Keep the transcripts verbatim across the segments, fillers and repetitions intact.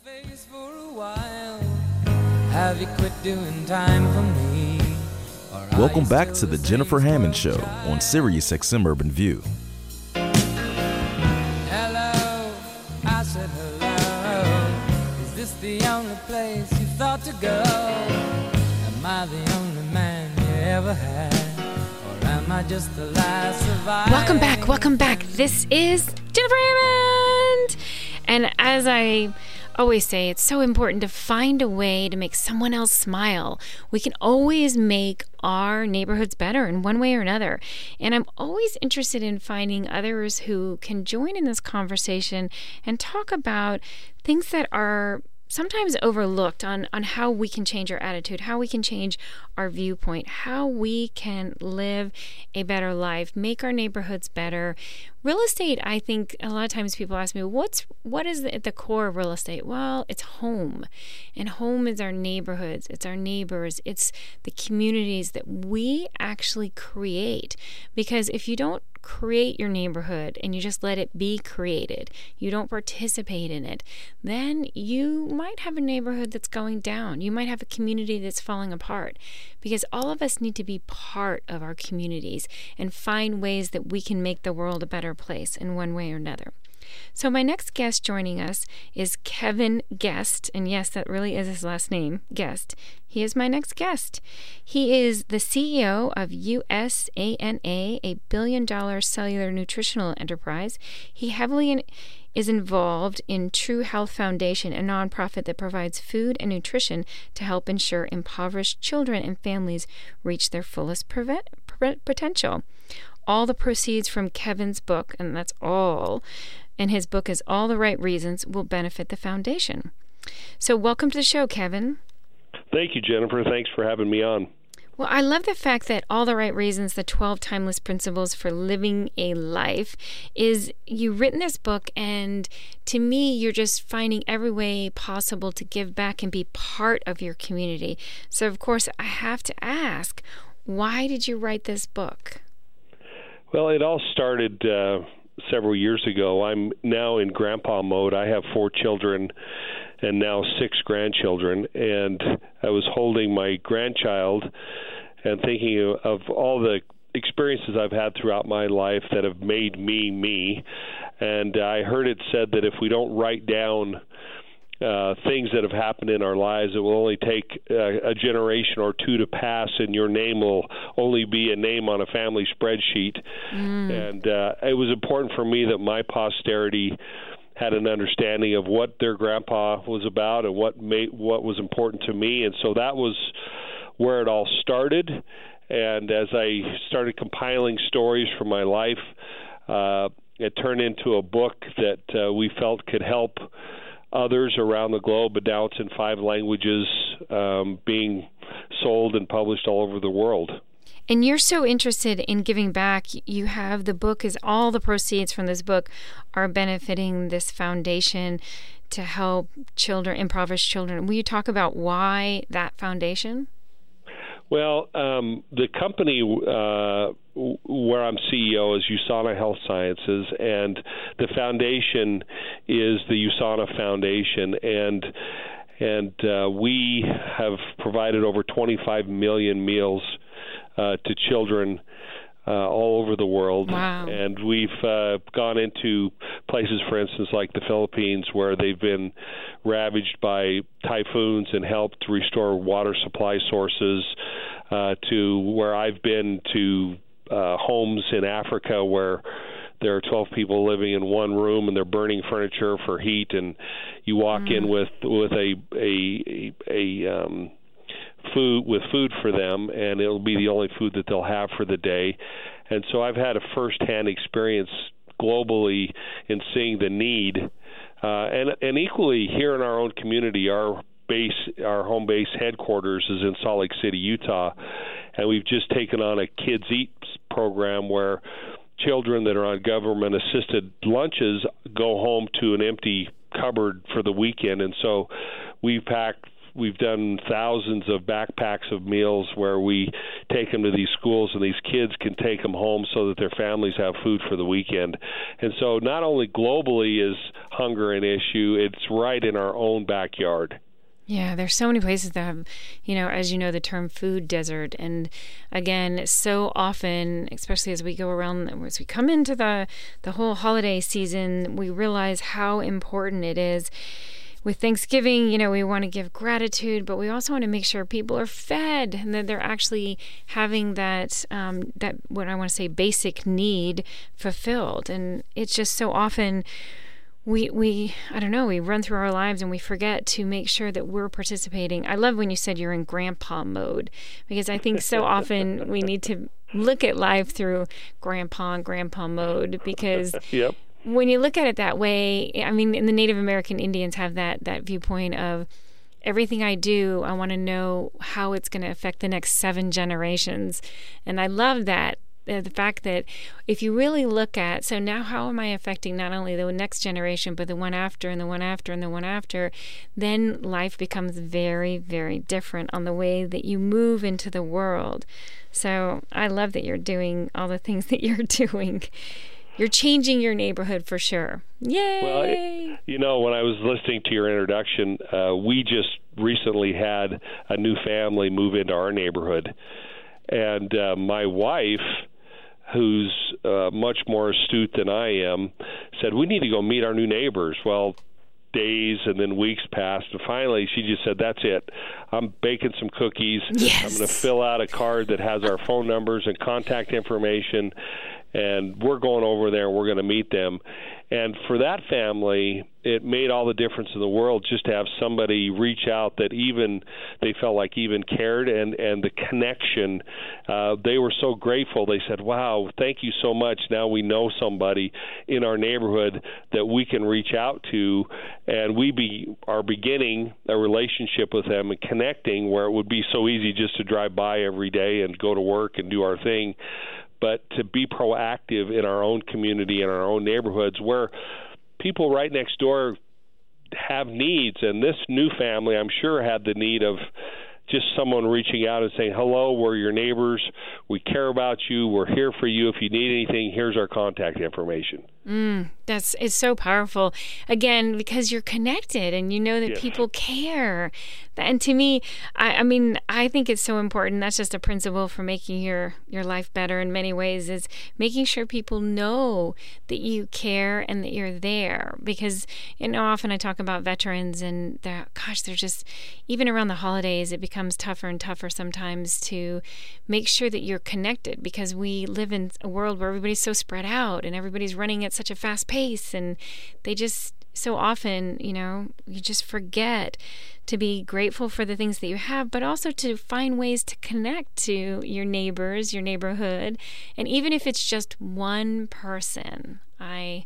face for a while. Have you quit doing time for me? Welcome back to the Jennifer Hammond Show on Sirius X M Urban View. Hello, I said hello. Is this the only place you thought to go? Am I the only man you ever had? Or am I just the last survivor? Welcome back, welcome back. This is Jennifer Hammond. And as I always say, it's so important to find a way to make someone else smile. We can always make our neighborhoods better in one way or another. And I'm always interested in finding others who can join in this conversation and talk about things that are sometimes overlooked on, on how we can change our attitude, how we can change our viewpoint, how we can live a better life, make our neighborhoods better. Real estate, I think a lot of times people ask me, what's what is at the core of real estate? Well, it's home. And home is our neighborhoods, it's our neighbors, it's the communities that we actually create. Because if you don't create your neighborhood and you just let it be created, you don't participate in it, then you might have a neighborhood that's going down. You might have a community that's falling apart, because all of us need to be part of our communities and find ways that we can make the world a better place in one way or another. So my next guest joining us is Kevin Guest, and yes, that really is his last name, Guest. He is my next guest. He is the C E O of U S A N A, a billion-dollar cellular nutritional enterprise. He heavily in, is involved in True Health Foundation, a nonprofit that provides food and nutrition to help ensure impoverished children and families reach their fullest prevent, pre- potential. All the proceeds from Kevin's book, and that's all, and his book is All the Right Reasons, will benefit the foundation. So welcome to the show, Kevin. Thank you, Jennifer. Thanks for having me on. Well, I love the fact that All the Right Reasons, the twelve timeless principles for living a life, is you've written this book, and to me, you're just finding every way possible to give back and be part of your community. So, of course, I have to ask, why did you write this book? Well, it all started uh, several years ago. I'm now in grandpa mode. I have four children and now six grandchildren, and I was holding my grandchild and thinking of, of all the experiences I've had throughout my life that have made me me. And I heard it said that if we don't write down Uh, things that have happened in our lives, it will only take uh, a generation or two to pass, and your name will only be a name on a family spreadsheet. Mm. And uh, it was important for me that my posterity had an understanding of what their grandpa was about and what made, what was important to me. And so that was where it all started. And as I started compiling stories from my life, uh, it turned into a book that uh, we felt could help others around the globe, but now it's in five languages, um, being sold and published all over the world. And you're so interested in giving back. You have the book, is all the proceeds from this book are benefiting this foundation to help children, impoverished children. Will you talk about why that foundation? Well, um, the company uh, where I'm C E O is USANA Health Sciences, and the foundation is the USANA Foundation, and and uh, we have provided over twenty-five million meals uh, to children Uh, all over the world. Wow. And we've uh, gone into places, for instance, like the Philippines, where they've been ravaged by typhoons and helped restore water supply sources, uh, to where I've been to uh, homes in Africa where there are twelve people living in one room and they're burning furniture for heat, and you walk mm. in with with a a a, a um, food with food for them, and it'll be the only food that they'll have for the day. And so I've had a first-hand experience globally in seeing the need, uh, and and equally here in our own community. Our base, our home base headquarters is in Salt Lake City, Utah, and we've just taken on a Kids Eat program where children that are on government-assisted lunches go home to an empty cupboard for the weekend, and so we pack we've done thousands of backpacks of meals where we take them to these schools, and these kids can take them home so that their families have food for the weekend. And so not only globally is hunger an issue, it's right in our own backyard. Yeah, there's so many places that have, you know, as you know, the term food desert. And again, so often, especially as we go around, as we come into the, the whole holiday season, we realize how important it is. With Thanksgiving, you know, we want to give gratitude, but we also want to make sure people are fed and that they're actually having that, um, that what I want to say, basic need fulfilled. And it's just so often we, we, I don't know, we run through our lives and we forget to make sure that we're participating. I love when you said you're in grandpa mode, because I think so often we need to look at life through grandpa and grandpa mode, because yep. when you look at it that way, I mean, and the Native American Indians have that, that viewpoint of everything I do, I want to know how it's going to affect the next seven generations. And I love that. The fact that if you really look at, so now how am I affecting not only the next generation, but the one after and the one after and the one after, then life becomes very, very different on the way that you move into the world. So I love that you're doing all the things that you're doing. You're changing your neighborhood for sure. Yay! Well, you know, when I was listening to your introduction, uh, we just recently had a new family move into our neighborhood. And uh, my wife, who's uh, much more astute than I am, said, we need to go meet our new neighbors. Well, days and then weeks passed, and finally she just said, that's it. I'm baking some cookies. Yes. I'm going to fill out a card that has our phone numbers and contact information, and we're going over there and we're going to meet them. And for that family, it made all the difference in the world just to have somebody reach out that even they felt like even cared, and, and the connection. Uh, they were so grateful. They said, wow, thank you so much. Now we know somebody in our neighborhood that we can reach out to, and we be are beginning a relationship with them and connecting where it would be so easy just to drive by every day and go to work and do our thing. But to be proactive in our own community and our own neighborhoods where people right next door have needs. And this new family, I'm sure, had the need of just someone reaching out and saying, hello, we're your neighbors. We care about you. We're here for you. If you need anything, here's our contact information. Mm, that's it's so powerful. Again, because you're connected and you know that yes. people care. And to me, I, I mean, I think it's so important. That's just a principle for making your, your life better in many ways, is making sure people know that you care and that you're there. Because, you know, often I talk about veterans and that, gosh, they're just, even around the holidays, it becomes tougher and tougher sometimes to make sure that you're connected, because we live in a world where everybody's so spread out and everybody's running at such a fast pace, and they just so often, you know, you just forget to be grateful for the things that you have, but also to find ways to connect to your neighbors, your neighborhood, and even if it's just one person, I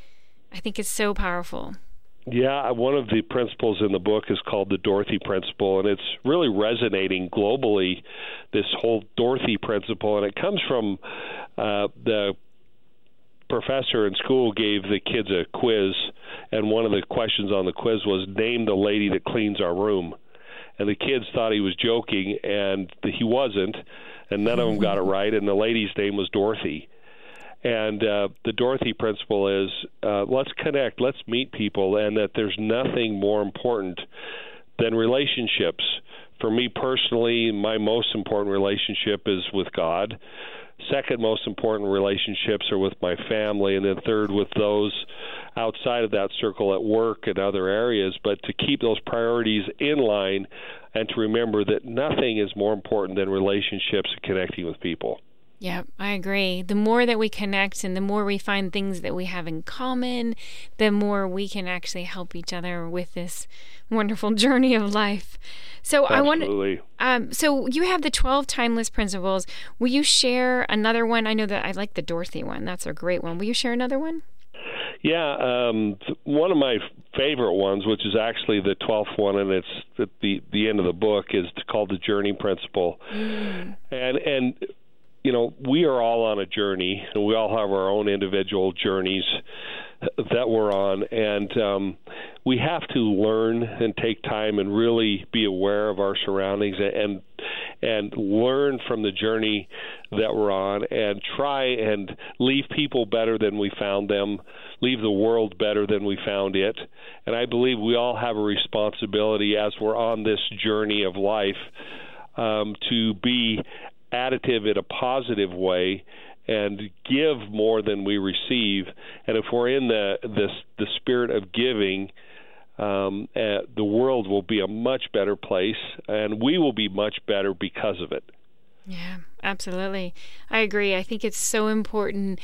I think it's so powerful. Yeah, one of the principles in the book is called the Dorothy Principle, and it's really resonating globally, this whole Dorothy Principle, and it comes from uh, the professor in school gave the kids a quiz, and one of the questions on the quiz was, name the lady that cleans our room. And the kids thought he was joking, and he wasn't, and none of them got it right, and the lady's name was Dorothy. And uh, the Dorothy Principle is, uh, let's connect, let's meet people, and that there's nothing more important than relationships. For me personally, my most important relationship is with God. Second most important relationships are with my family, and then third with those outside of that circle at work and other areas. But to keep those priorities in line and to remember that nothing is more important than relationships and connecting with people. Yeah, I agree. The more that we connect and the more we find things that we have in common, the more we can actually help each other with this wonderful journey of life. So Absolutely. I want um, so you have the twelve timeless principles. Will you share another one? I know that I like the Dorothy one. That's a great one. Will you share another one? Yeah, um, one of my favorite ones, which is actually the twelfth one, and it's at the, the end of the book, is called the Journey Principle. Mm. And and you know, we are all on a journey, and we all have our own individual journeys. that we're on, and um, we have to learn and take time and really be aware of our surroundings and and learn from the journey that we're on, and try and leave people better than we found them, leave the world better than we found it. And I believe we all have a responsibility as we're on this journey of life um, to be additive in a positive way and give more than we receive. And if we're in the the, the spirit of giving, um, uh, the world will be a much better place, and we will be much better because of it. Yeah, absolutely. I agree. I think it's so important.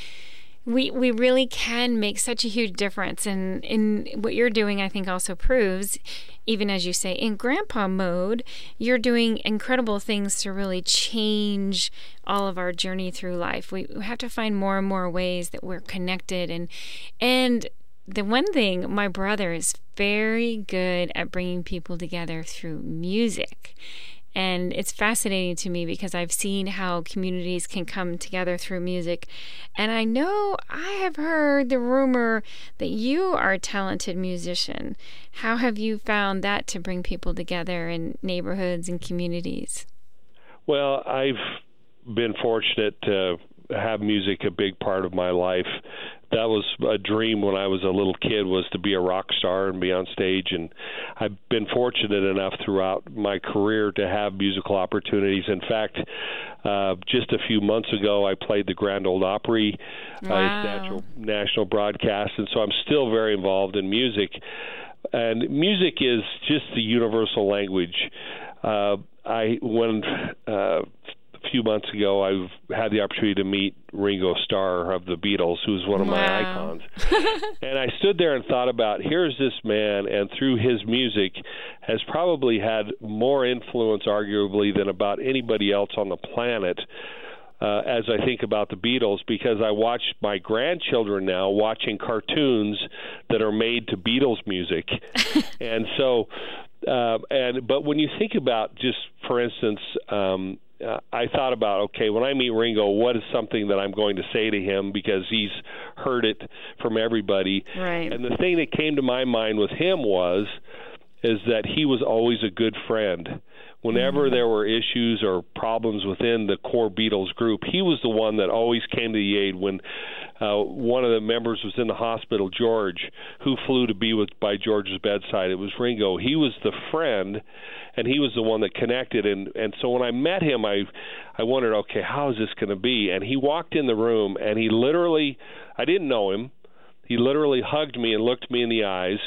We we really can make such a huge difference. And in what you're doing, I think also proves, even as you say, in grandpa mode, you're doing incredible things to really change all of our journey through life. We have to find more and more ways that we're connected. And and the one thing, my brother is very good at bringing people together through music. And it's fascinating to me because I've seen how communities can come together through music. And I know I have heard the rumor that you are a talented musician. How have you found that to bring people together in neighborhoods and communities? Well, I've been fortunate to have music a big part of my life. That was a dream when I was a little kid, was to be a rock star and be on stage. And I've been fortunate enough throughout my career to have musical opportunities. In fact, uh, just a few months ago, I played the Grand Ole Opry wow. uh, national, national broadcast. And so I'm still very involved in music. And music is just the universal language. Uh, I when uh, a few months ago, I had the opportunity to meet Ringo Starr of the Beatles, who's one of wow. my icons. And I stood there and thought about, here's this man, and through his music has probably had more influence, arguably, than about anybody else on the planet. Uh, as I think about the Beatles, because I watch my grandchildren now watching cartoons that are made to Beatles music. And so, uh, and but when you think about, just for instance, um, uh, I thought about, okay, when I meet Ringo, what is something that I'm going to say to him, because he's heard it from everybody. Right. And the thing that came to my mind with him was, is that he was always a good friend. Whenever mm-hmm. there were issues or problems within the core Beatles group, he was the one that always came to the aid. When uh, one of the members was in the hospital, George, who flew to be with by George's bedside, it was Ringo. He was the friend, and he was the one that connected. And, and so when I met him, I I wondered, okay, how is this going to be? And he walked in the room, and he literally, I didn't know him, he literally hugged me and looked me in the eyes,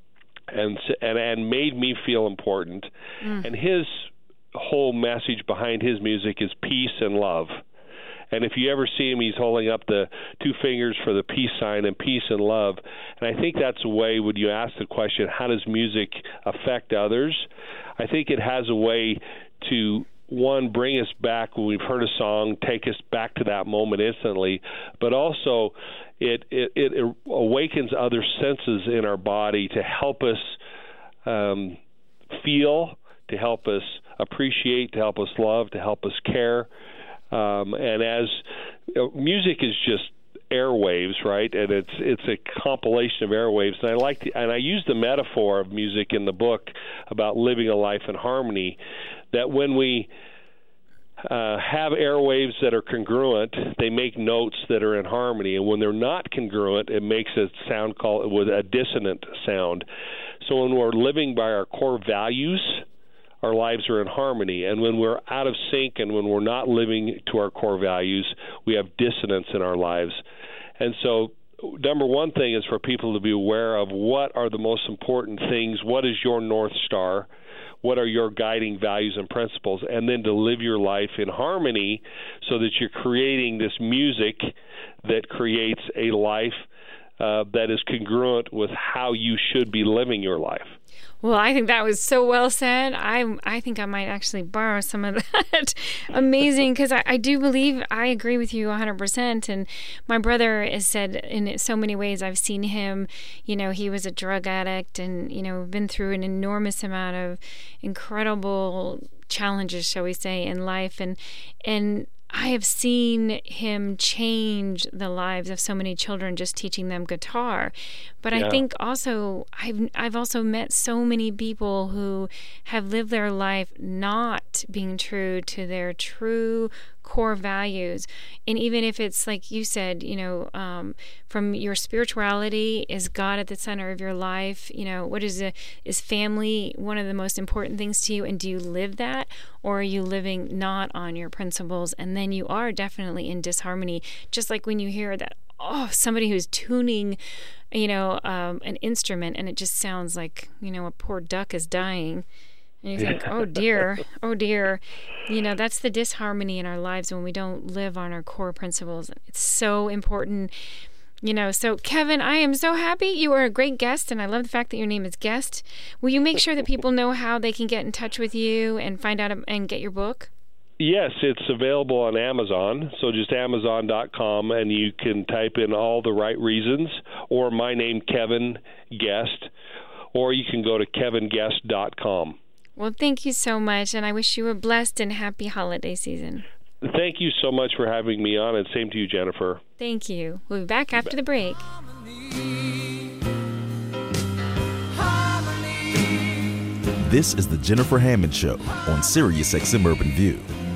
and and and made me feel important. Mm. And his whole message behind his music is peace and love. And if you ever see him, he's holding up the two fingers for the peace sign and peace and love. And I think that's a way, when you ask the question, how does music affect others? I think it has a way to, one, bring us back when we've heard a song, take us back to that moment instantly, but also It, it it awakens other senses in our body to help us um, feel, to help us appreciate, to help us love, to help us care. Um, and as you know, music is just airwaves, right? And it's it's a compilation of airwaves. And I like to, and I use the metaphor of music in the book about living a life in harmony. That when we Uh, have airwaves that are congruent, they make notes that are in harmony. And when they're not congruent, it makes a sound called with a dissonant sound. So when we're living by our core values, our lives are in harmony. And when we're out of sync and when we're not living to our core values, we have dissonance in our lives. And so number one thing is for people to be aware of what are the most important things, what is your North Star, what are your guiding values and principles, and then to live your life in harmony so that you're creating this music that creates a life uh, that is congruent with how you should be living your life. Well, I think that was so well said. I I think I might actually borrow some of that. Amazing, because I, I do believe I agree with you one hundred percent. And my brother has said in so many ways, I've seen him, you know, he was a drug addict and, you know, been through an enormous amount of incredible challenges, shall we say, in life. And and I have seen him change the lives of so many children just teaching them guitar. But yeah. I think also I've I've also met so many people who have lived their life not being true to their true core values. And even if it's like you said, you know, um, from your spirituality, is God at the center of your life? You know, what is a, is family one of the most important things to you? And do you live that? Or are you living not on your principles? And then you are definitely in disharmony. Just like when you hear that, oh, somebody who's tuning, you know, um, an instrument, and it just sounds like, you know, a poor duck is dying. And you think, oh dear, oh dear. You know, that's the disharmony in our lives when we don't live on our core principles. It's so important. You know, so Kevin, I am so happy. You are a great guest, and I love the fact that your name is Guest. Will you make sure that people know how they can get in touch with you and find out and get your book? Yes, it's available on Amazon, so just amazon dot com, and you can type in All the Right Reasons, or my name, Kevin Guest, or you can go to kevin guest dot com. Well, thank you so much, and I wish you a blessed and happy holiday season. Thank you so much for having me on, and same to you, Jennifer. Thank you. We'll be back after the break. This is the Jennifer Hammond Show on Sirius X M Urban View.